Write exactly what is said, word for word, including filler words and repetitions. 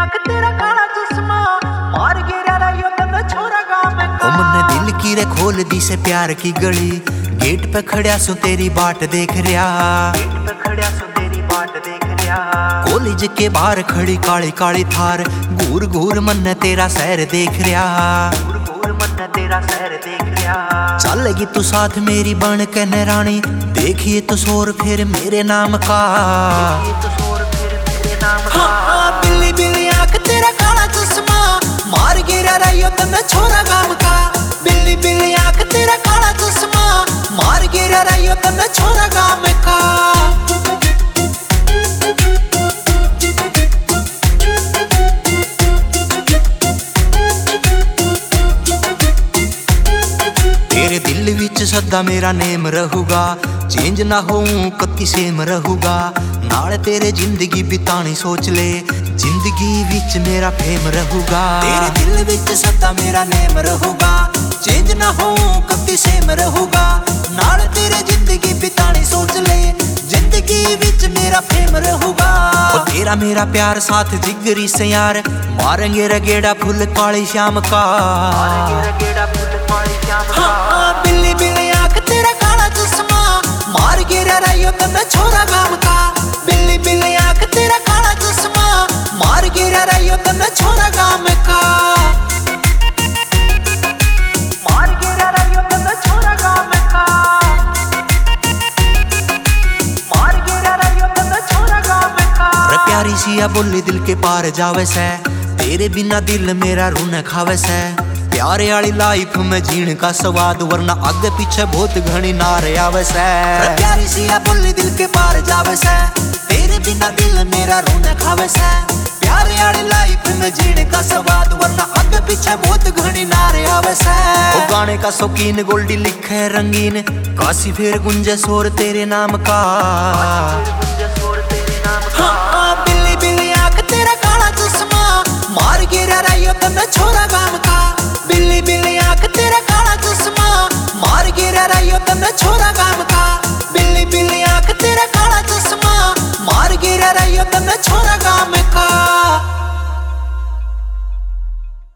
मन्ने दिल की रे खोल दी से प्यार की गली, गेट पे खड़िया सो तेरी बाट देख रिया, गेट पे खड़िया सो तेरी बाट देख रिया। कॉलेज के बाहर खड़ी काली काली थार, घूर घूर मन्ने तेरा शहर देख रिया, घूर घूर मन्ने तेरा शहर देख रिया। चलेगी तू साथ मेरी बन के नरानी, देखिए तो शोर फिर मेरे नाम का, देखिए तो शोर फिर मेरे नाम का। हाँ, बिल्ली बिल्ली आंख तेरा काला चश्मा, मार गिरा रही तन्ने छोरा गाम का। बिल्ली बिल्ली आंख तेरा काला चश्मा, मार गिरा रही तन्ने छोरा गाम का। तेरे दिल विच सदा मेरा नेम रहूगा, चेंज ना होऊं कत्ती सेम रहूगा। नाल तेरे जिंदगी बितानी सोच ले, जिंदगी विच मेरा फेम रहूगा। तेरे दिल विच सदा मेरा नेम रहूगा, चेंज ना होऊं कत्ती सेम रहूगा। नाल तेरे जिंदगी बितानी सोच ले, जिंदगी विच मेरा फेम रहूगा। ओ तेरा मेरा प्यार साथ जिगरी से यार, मारेंगे रगेड़ा फुल काली श्याम का, मारेंगे रगेड़ा फुल काली श्याम का। हाँ, बिल्ली बिल्ली आंख तेरा काला चश्मा, मार गिरा रही तन्ने छोरा गाम का। बिल्ली बिल्ली आंख तेरा काला चश्मा, मार गिरा रही तन्ने छोरा गाम का। मार गिरा रही तन्ने छोरा गाम का, मार गिरा रही तन्ने छोरा गाम का। रे प्यारी सिया बोली दिल के पार जावे से, तेरे बिना दिल मेरा रूह खावे से। प्यारे वाली लाइफ में जीण का स्वाद, वरना आगे पीछे बहुत घनी नार आवे से। प्यारी सिया बोली दिल के पार जावे से, तेरे बिना दिल मेरा रूह खावे से। प्यारे वाली लाइफ में जीण का स्वाद, वरना आगे पीछे बहुत घनी नार आवे से। ओ गाने का शौकीन गोल्डी लिखे रंगीन, काशी फिर गुंजे शोर तेरे नाम का। हाँ, बिल्ली बिल्ली आंख तेरा काला चश्मा, मार गिरा रही तन्ने छोरा गाम का। बिल्ली बिल्ली आंख तेरा काला चश्मा, मार गिरा रही तन्ने छोरा गाम का।